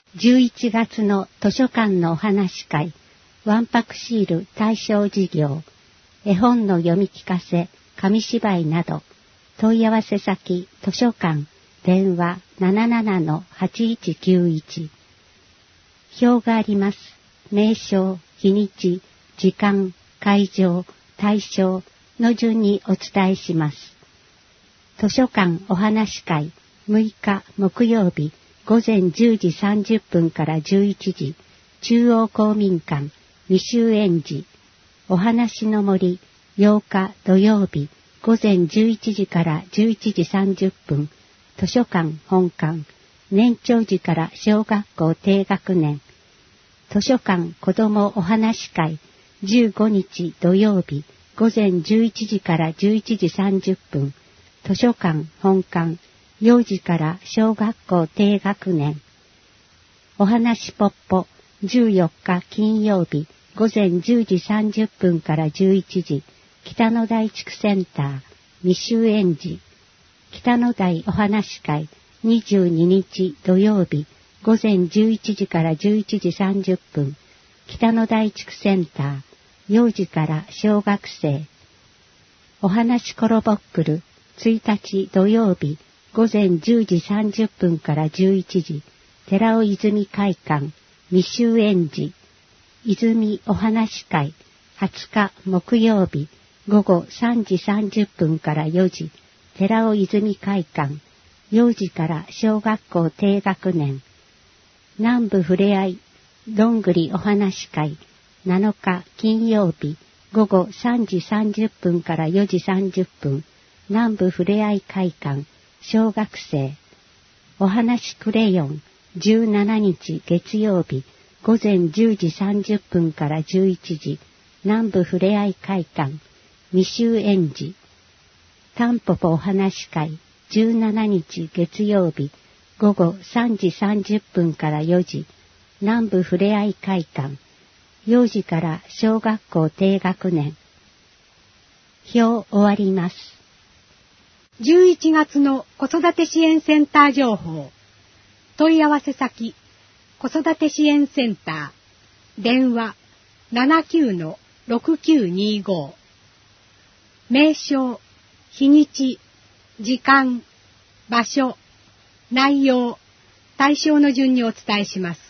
11月の図書館のお話会、わんぱくシール対象事業、絵本の読み聞かせ、紙芝居など、問い合わせ先図書館、電話 77-8191。表があります。名称、日にち、時間、会場、対象の順にお伝えします。図書館お話会、6日木曜日、午前10時30分から11時、中央公民館、未就園児。お話の森、8日土曜日、午前11時から11時30分、図書館本館、年長児から小学校低学年。図書館子どもお話会、15日土曜日、午前11時から11時30分、図書館本館、幼児から小学校低学年。お話ポッポ、14日金曜日、午前10時30分から11時、北野台地区センター、未就園児。北野台お話会、22日土曜日、午前11時から11時30分、北野台地区センター、幼児から小学生。お話コロボックル、1日土曜日、午前10時30分から11時、寺尾泉会館、未就園児。泉お話会、20日木曜日、午後3時30分から4時、寺尾泉会館、幼児から小学校低学年。南部ふれあい、どんぐりお話会、7日金曜日、午後3時30分から4時30分、南部ふれあい会館、小学生。お話クレヨン、17日月曜日、午前10時30分から11時、南部ふれあい会館、未就園児。タンポポお話会、17日月曜日、午後3時30分から4時、南部ふれあい会館、幼児から小学校低学年。表終わります。 11月の子育て支援センター情報。問い合わせ先、子育て支援センター、電話 79-6925。名称、日にち、時間、場所、内容、対象の順にお伝えします。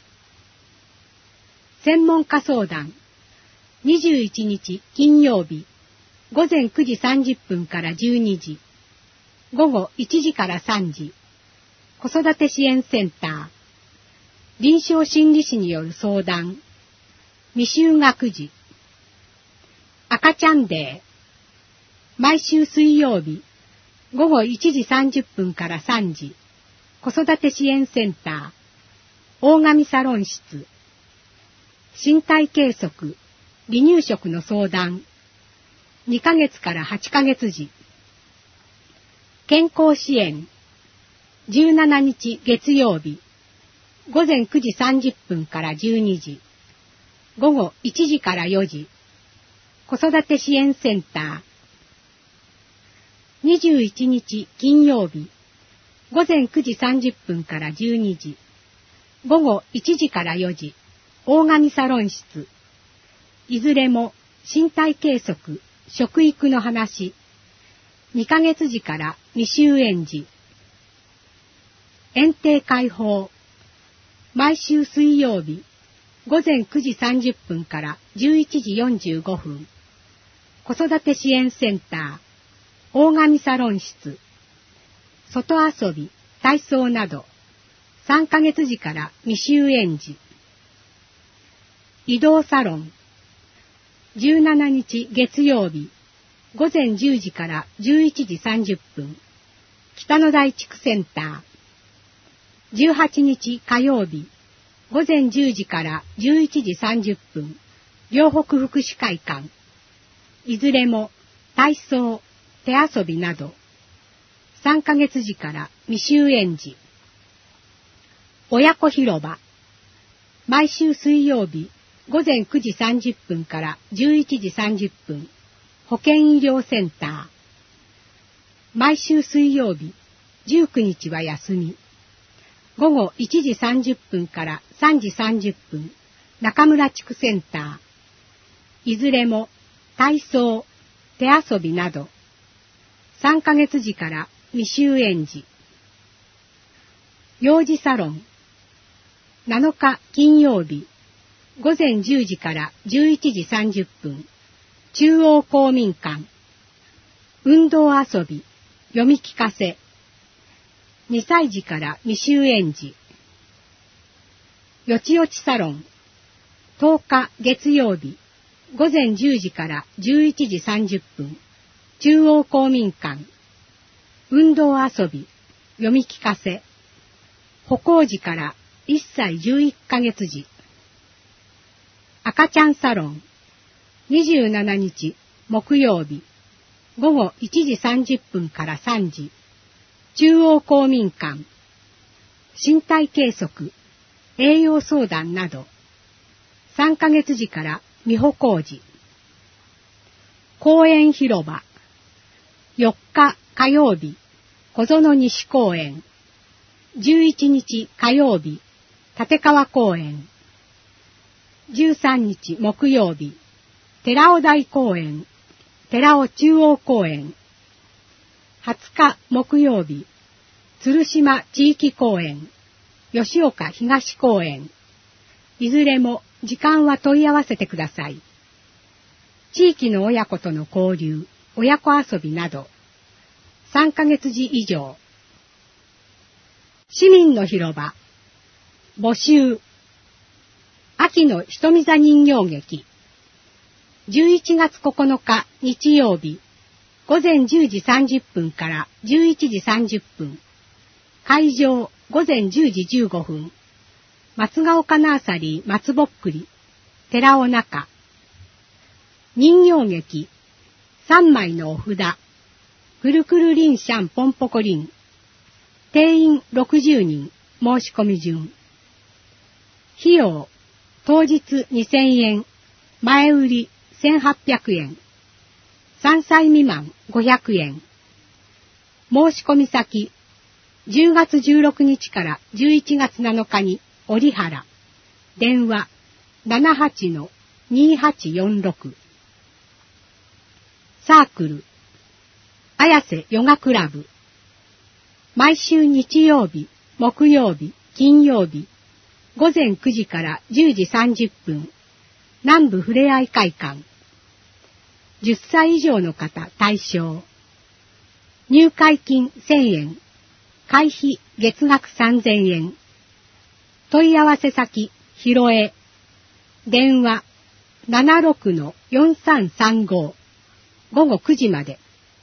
専門家相談、21日金曜日、午前9時30分から12時、午後1時から3時、子育て支援センター、臨床心理士による相談、未就学児、赤ちゃんデー、毎週水曜日、午後1時30分から3時、子育て支援センター、大神サロン室、身体計測、離乳食の相談、2ヶ月から8ヶ月時、健康支援、17日月曜日、午前9時30分から12時、午後1時から4時、子育て支援センター、21日金曜日、午前9時30分から12時、午後1時から4時、大神サロン室、いずれも身体計測、食育の話、2ヶ月時から未就園児。園庭開放。毎週水曜日、午前9時30分から11時45分。子育て支援センター、大神サロン室。外遊び、体操など、3ヶ月時から未就園児。移動サロン。17日月曜日、午前10時から11時30分、北野台地区センター。18日火曜日、午前10時から11時30分、両北福祉会館。いずれも体操、手遊びなど、3ヶ月時から未就園児。親子広場。毎週水曜日、午前9時30分から11時30分、保健医療センター。毎週水曜日、19日は休み。午後1時30分から 3時30分、中村地区センター。いずれも体操、手遊びなど、3ヶ月時から未就園児。幼児サロン。7日金曜日、午前10時から11時30分、中央公民館。運動遊び、読み聞かせ。2歳児から未就園児。よちよちサロン。10日月曜日、午前10時から11時30分、中央公民館。運動遊び、読み聞かせ。歩行時から1歳11ヶ月時。赤ちゃんサロン。27日木曜日、午後1時30分から3時、中央公民館。身体計測、栄養相談など、3ヶ月時から未歩行時。公園広場。4日火曜日、小園西公園。11日火曜日、立川公園。13日木曜日、寺尾台公園、寺尾中央公園。20日木曜日、鶴島地域公園、吉岡東公園。いずれも時間は問い合わせてください。地域の親子との交流、親子遊びなど、3ヶ月時以上。市民の広場。募集。秋の瞳座人形劇。11月9日日曜日、午前10時30分から11時30分。会場午前10時15分。松ヶ丘ナーサリー松ぼっくり、寺尾中。人形劇、3枚のお札。くるくるりんしゃんぽんぽこりん。定員60人、申し込み順。費用、当日2000円、前売り1800円。3歳未満500円。申し込み先、10月16日から11月7日に折原。電話 78-2846。サークル、綾瀬ヨガクラブ。毎週日曜日、木曜日、金曜日、午前9時から10時30分、南部ふれあい会館。10歳以上の方対象。入会金1000円、会費月額3000円。問い合わせ先、ひろえ。電話 76-4335。午後9時まで。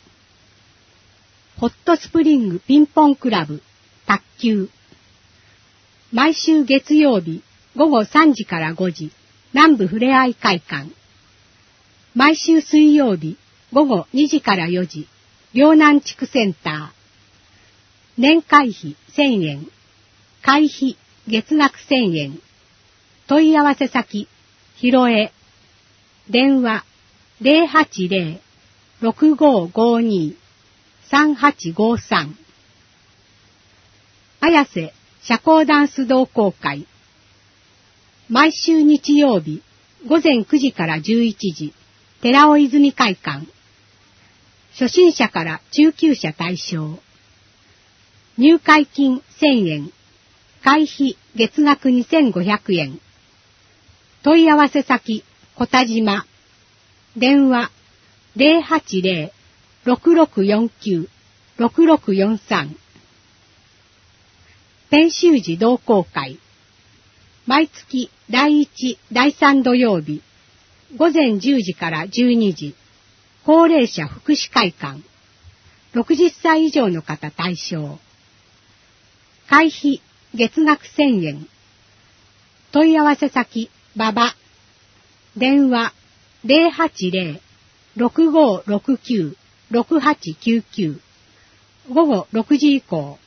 ホットスプリングピンポンクラブ、卓球。毎週月曜日、午後3時から5時、南部ふれあい会館。毎週水曜日、午後2時から4時、両南地区センター。年会費1000円、会費月額1000円。問い合わせ先、ひろえ。電話 080-6552-3853。綾瀬社交ダンス同好会。毎週日曜日、午前9時から11時、寺尾泉会館。初心者から中級者対象。入会金1000円、会費月額2500円。問い合わせ先、小田島。電話 080-6649-6643。編集時同好会。毎月第1、第3土曜日、午前10時から12時、高齢者福祉会館。60歳以上の方対象。会費月額1000円。問い合わせ先、馬場。電話 080-6569-6899。午後6時以降。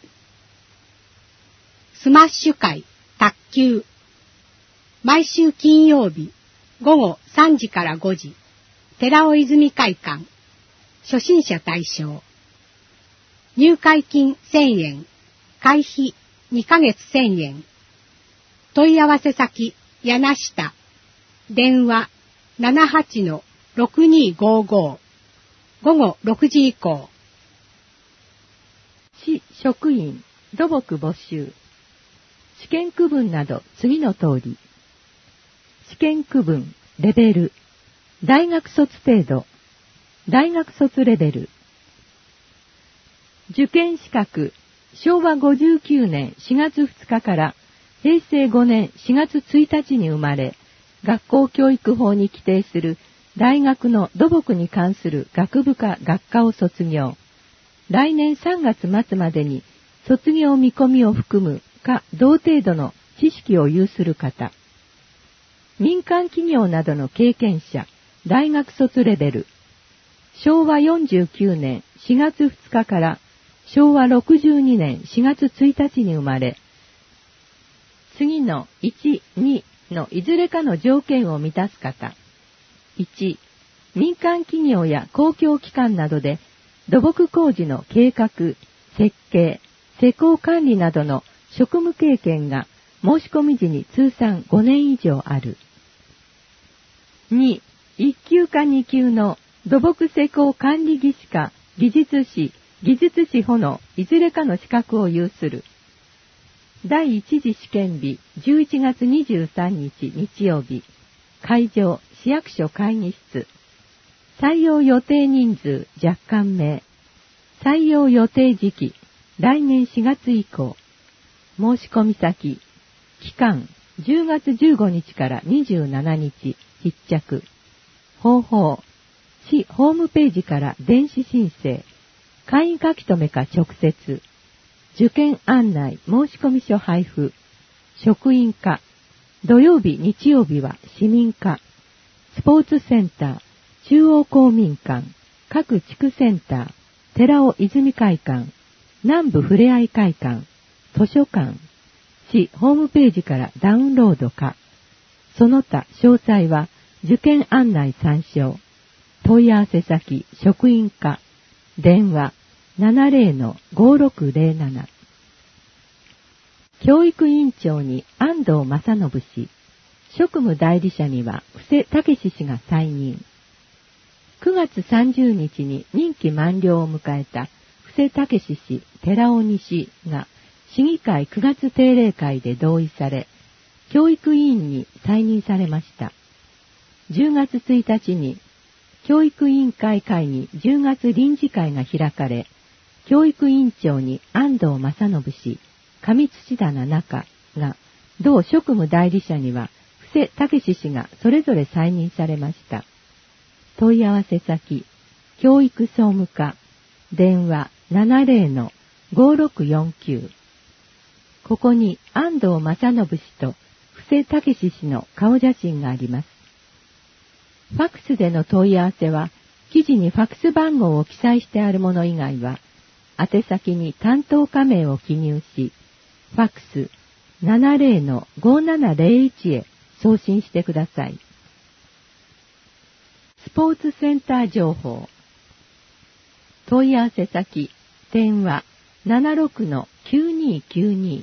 スマッシュ会、卓球。毎週金曜日、午後3時から5時、寺尾泉会館。初心者対象。入会金1000円、会費2ヶ月1000円。 問い合わせ先、柳下。電話、78-6255。午後6時以降。 市職員、土木募集。試験区分など次の通り。試験区分、レベル。大学卒程度。大学卒レベル。受験資格、昭和59年4月2日から平成5年4月1日に生まれ、学校教育法に規定する大学の土木に関する学部か学科を卒業。来年3月末までに卒業見込みを含むか同程度の知識を有する方。民間企業などの経験者、大学卒レベル。昭和49年4月2日から昭和62年4月1日に生まれ、次の1、2のいずれかの条件を満たす方。1、民間企業や公共機関などで土木工事の計画、設計、施工管理などの職務経験が申し込み時に通算5年以上ある。2、1級か2級の土木施工管理技師か技術士、技術士補のいずれかの資格を有する。第一次試験日11月23日日曜日。会場市役所会議室。採用予定人数若干名。採用予定時期来年4月以降。申し込み先。期間10月15日から27日必着。方法。市ホームページから電子申請。簡易書き留めか直接。受験案内申込書配布。職員課。土曜日日曜日は市民課。スポーツセンター。中央公民館。各地区センター。寺尾泉会館。南部ふれあい会館。図書館。市ホームページからダウンロードか。その他詳細は受験案内参照。問い合わせ先職員課。電話 70-5607。教育委員長に安藤正信氏。職務代理者には布施武氏が再任。9月30日に任期満了を迎えた布施武氏、寺尾西が市議会9月定例会で同意され、教育委員に再任されました。10月1日に教育委員会会議10月臨時会が開かれ、教育委員長に安藤正信氏、上土棚中が、同職務代理者には布施武氏がそれぞれ再任されました。問い合わせ先、教育総務課、電話 70-5649。ここに安藤正信氏と布施武氏の顔写真があります。ファックスでの問い合わせは、記事にファックス番号を記載してあるもの以外は、宛先に担当課名を記入し、ファックス 70-5701 へ送信してください。スポーツセンター情報。問い合わせ先、電話 76-9292。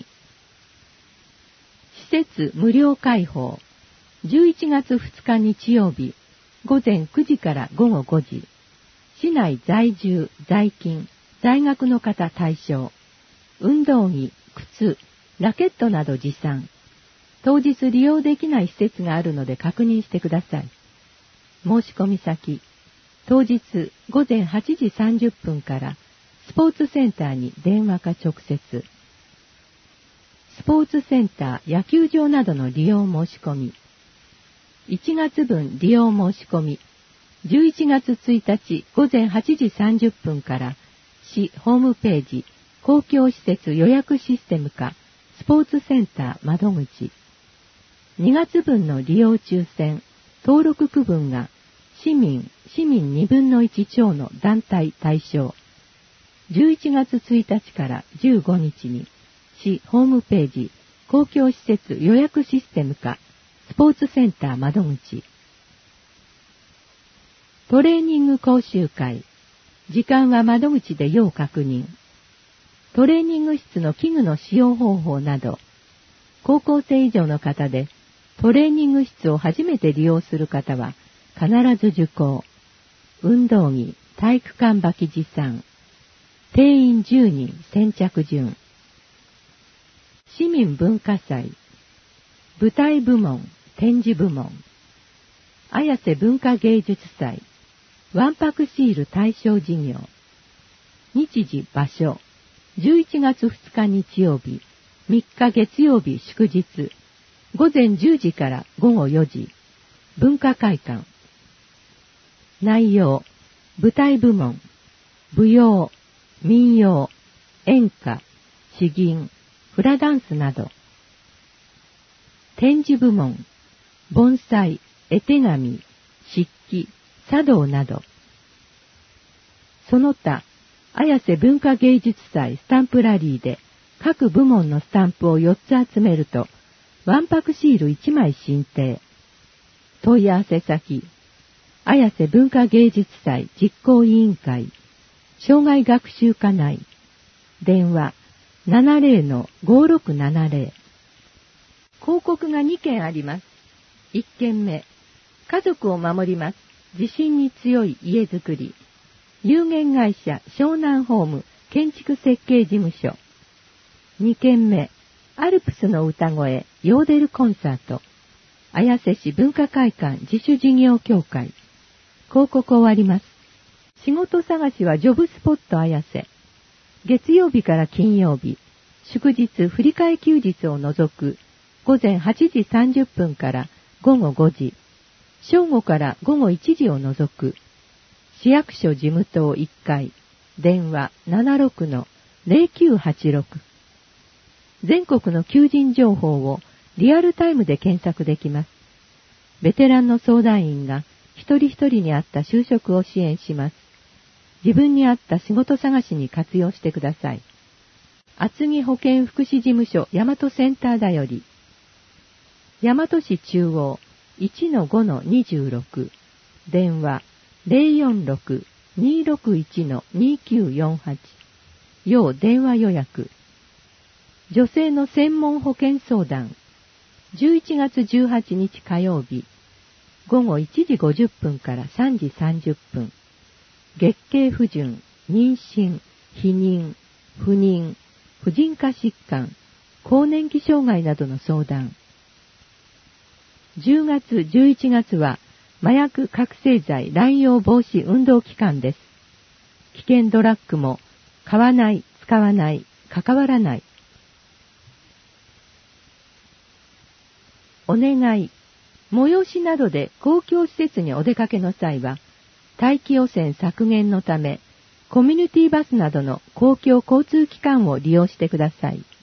施設無料開放。11月2日日曜日、午前9時から午後5時。市内在住、在勤、在学の方対象。運動着、靴、ラケットなど持参。当日利用できない施設があるので確認してください。申し込み先。当日午前8時30分からスポーツセンターに電話か直接。スポーツセンター、野球場などの利用申し込み。1月分利用申し込み。11月1日午前8時30分から市ホームページ公共施設予約システムかスポーツセンター窓口。2月分の利用抽選登録区分が市民2分の1超の団体対象。11月1日から15日に市ホームページ公共施設予約システムかスポーツセンター窓口。トレーニング講習会。時間は窓口で要確認。トレーニング室の器具の使用方法など、 高校生以上の方で、トレーニング室を初めて利用する方は、必ず受講。運動着、体育館履き持参。定員10人先着順。市民文化祭。舞台部門、展示部門。綾瀬文化芸術祭。わんぱくシール対象事業。日時場所。11月2日日曜日、3日月曜日祝日。午前10時から午後4時。文化会館。内容。舞台部門。舞踊、民謡、演歌、詩吟、フラダンスなど。展示部門。盆栽、絵手紙、漆器、茶道など。その他、綾瀬文化芸術祭スタンプラリーで各部門のスタンプを4つ集めると、わんぱくシール1枚進呈。問い合わせ先、綾瀬文化芸術祭実行委員会、障害学習課内、電話 70-5670。広告が2件あります。1件目、家族を守ります。地震に強い家づくり。有限会社湘南ホーム建築設計事務所。2件目、アルプスの歌声ヨーデルコンサート。綾瀬市文化会館自主事業協会。広告終わります。仕事探しはジョブスポット綾瀬。月曜日から金曜日、祝日振り替え休日を除く午前8時30分から午後5時、正午から午後1時を除く市役所事務棟1階、電話 76-0986。全国の求人情報をリアルタイムで検索できます。ベテランの相談員が一人一人に合った就職を支援します。自分に合った仕事探しに活用してください。厚木保健福祉事務所大和センターだより。大和市中央 1-5-26。電話046-261-2948。要電話予約。女性の専門保健相談。11月18日火曜日。午後1時50分から3時30分。月経不順、妊娠、避妊、不妊、婦人科疾患、更年期障害などの相談。10月、11月は麻薬覚醒剤乱用防止運動期間です。危険ドラッグも買わない、使わない、関わらない。お願い。催しなどで公共施設にお出かけの際は、大気汚染削減のため、コミュニティバスなどの公共交通機関を利用してください。